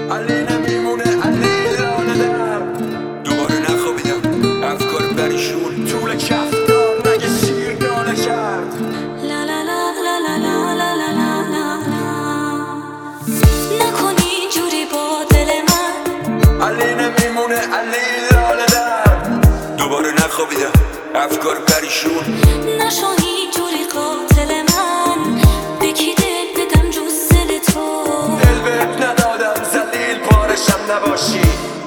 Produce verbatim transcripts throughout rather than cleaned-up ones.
علی نمیمونه علی لاله در دوباره نخوابیدم افکار پریشون طول کفتار مگه شیر دانه کرد لا لا لا لا لا لا لا لا لا لا نکن اینجوری با دل من علی نمیمونه علی لاله در دوباره نخوابیدم افکار پریشون نشو اینجوری قاتل من به کی دل بدم جز دل تو دل بهت ندادم ذلیل پارشم نباشی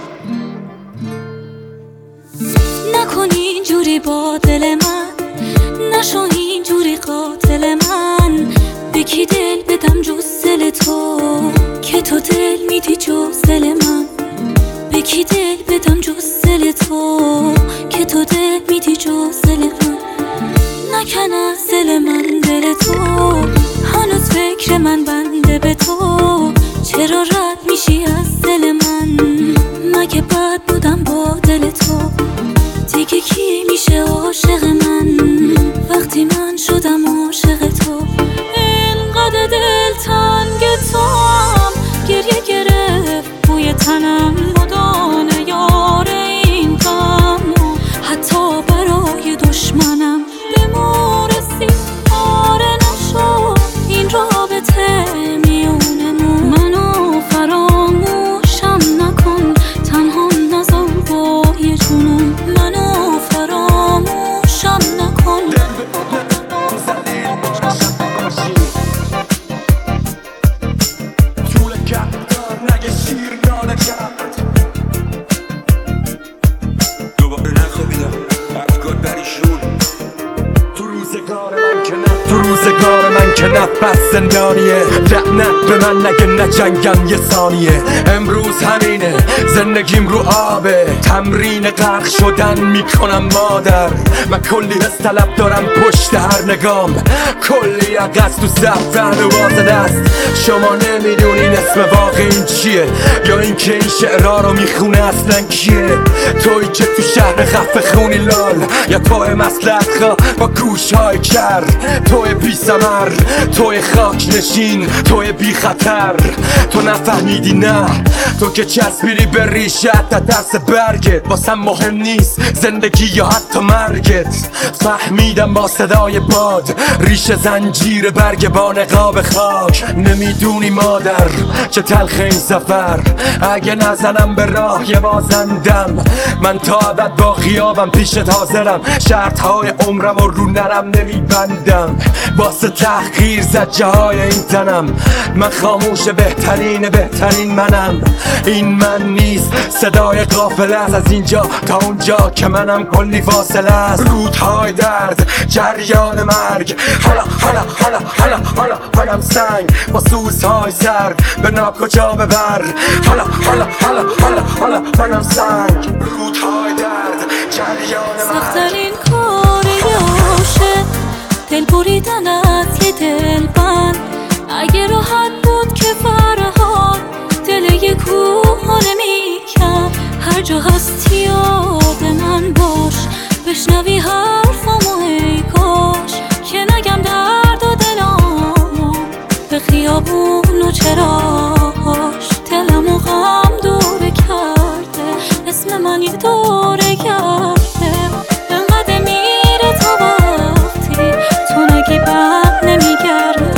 نکن اینجوری با دل من نشو اینجوری قاتل من به کی دل بدم جز دل تو که تو دل میدی جز دل من به کی دل بدم جز دل تو که تو دل میدی جز دل من نکن از دل من دل تو هنوز فکر من بنده به تو چرا رد میشی از دل من مگه بد بودم با دل تو دیگه کی میشه عاشق من وقتی من شدم عاشق تو اینقدر دل تنگ تو هم گریه گرفت بوی تنم مدانه یار این غم حتی برای دشمنم بمورسی آره نشو این رابطه میونمون منو فراموشم نکن تنها نذار با یه جنون منو فراموشم نکن طول کفتار نگه شیر دانه کرد دوباره نخوابیدم افکار پریشون تو روزگار من که نه تو روزگار من که نفس زندانیه لعنت به من نگه نجنگم یه ثانیه امروز همینه زندگیم رو آبه تمرین غرق شدن میکنم مادر من کلی از طلب دارم پشت هر نگام کلی عقص تو زفتن و باز دست شما نمیدونین اسم واقع این چیه یا اینکه این شعرها رو میخونه اصلا کیه توی که تو شهر خفه خونی لال یا توی مسلحت خواه با گوشهای کر توی بی ثمر توی خاک نشین توی بی خطر تو نفهمیدی نه تو که چسبیدی به ریشت تا دست برگت واسم مهم نیست زندگی یا حتی مرگت فهمیدم با صدای باد ریش زنجیر برگ با نقاب خاک نمیدونی مادر چه تلخ این سفر اگه نزنم به راه یه بازندم من تا ابد با خیابم پیشت حاضرم شرط های عمرم و رو نرم نمیبندم واسه تحقیر زجه های این تنم من خاموش بهترین بهترین منم این من نیست صدای قافله است از اینجا تا اونجا که منم کلی فاصله است رودهای درد جریان مرگ حالا حالا حالا حالا حالا حالا سنگ با سوزهای سر به ناکجا ببر حالا حالا حالا حالا حالا حالا سنگ رودهای درد جریان مرگ سخت‌ترین کاری عاشق دل بریدن از یه دل بند اگه راحت بود که فرهاد دل یه کوه نمی‌کرد هر جا هستی یاد من باش بشنوی حرفمو ای کاش که نگم درد و دلامو به خیابون و چراغاش دلمو غم دوره کرده اسم من یه دوره کرده انقدر میره تا وقتی تو نگی بر نمیگرده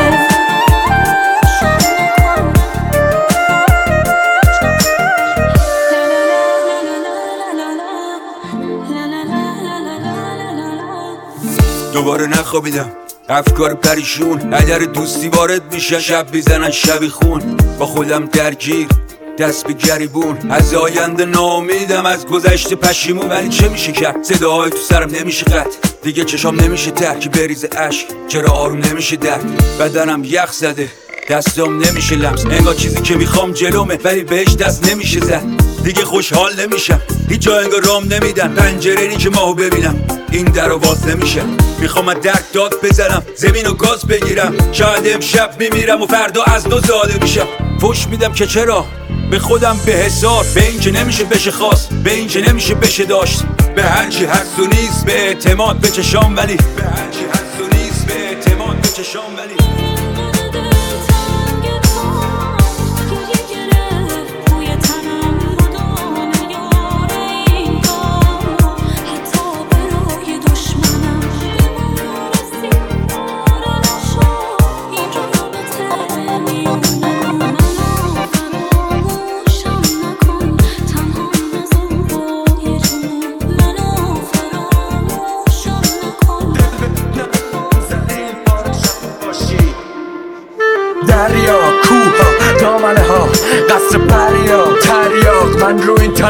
دوباره نخوابیدم افکار پریشون اگر دوستی وارد میشن شب بیزنن شبی خون با خودم درگیر دست به گریبون از آینده ناامیدم از گذشته پشیمون ولی چه میشه کرد صداهای تو سرم نمیشه قطع دیگه چشام نمیشه ترکی بریز عشق چرا آروم نمیشه درد بدنم یخ زده دستام نمیشه لمس انگار چیزی که میخوام جلومه ولی بهش دست نمیشه زد دیگه خوشحال نمیشم هیچ جا انگار رام نمیدن پنجره نی که ماهو ببینم این درو باز نمیشه میخوام از درک داد بزنم زمین و گاز بگیرم شاید امشب میمیرم و فردا از دو زاده میشم فوش میدم که چرا به خودم به حسار به این که نمیشه بشه خواست به این که نمیشه بشه داشت به هرچی هست و نیست به اعتماد به چشام ولی به هرچی هست و نیست به اعتماد به چشام ولی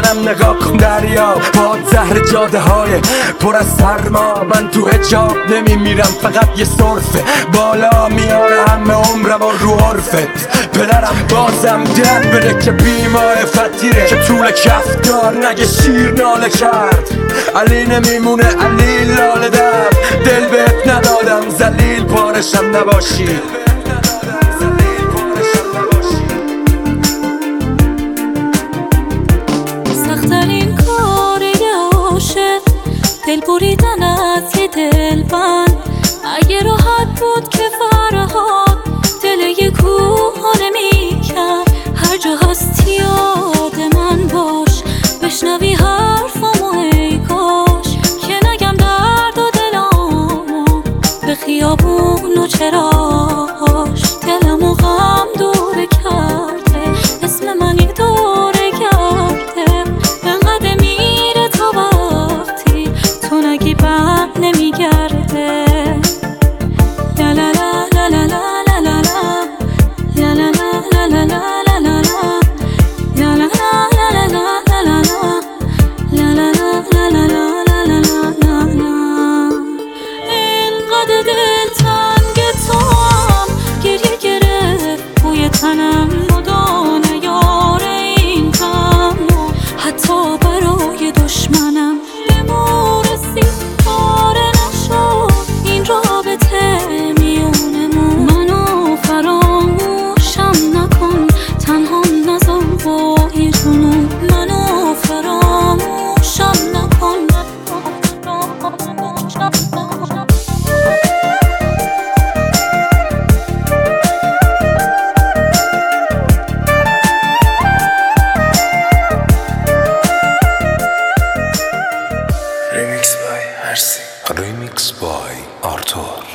منم نگاه کن دریا باد زهر جاده های پر از سرما من تو حجاب نمیمیرم فقط یه صرفه بالا میاره همه عمرم و رو عرفت پدرم بازم درد بده که بیمار فتیره که طول کفتار نگه شیر ناله کرد علی نمیمونه علی لاله در دل بهت ندادم ذلیل پارشم نباشی سخت‌ترین کار یه عاشق دل بریدن از یه دلبند اگه راحت بود که فرهاد دل یه کوه نمی‌کرد هر جا هستی یاد من باش بشنوی حرفامو ای کاش که نگم درد و دلامو به خیابون و چراش دلمو غم دوره کرده اسم منی دوره کرده انقدر میره تا وقتی تو نگی بر نمیگرده لا لا لا لا لا لا لا لا لا لا لا لا لا لا لا اینقدر دلتنگ توام گریه گرفت بوی تنم مدانه یار این غمو حتی برای دشمنم بمورسی پاره نشد این رابطه میونمون منو فراموشم نکن تنها نذار با این جنون منو فراموشم نکن Remix by Arsi. Remix by Arthur.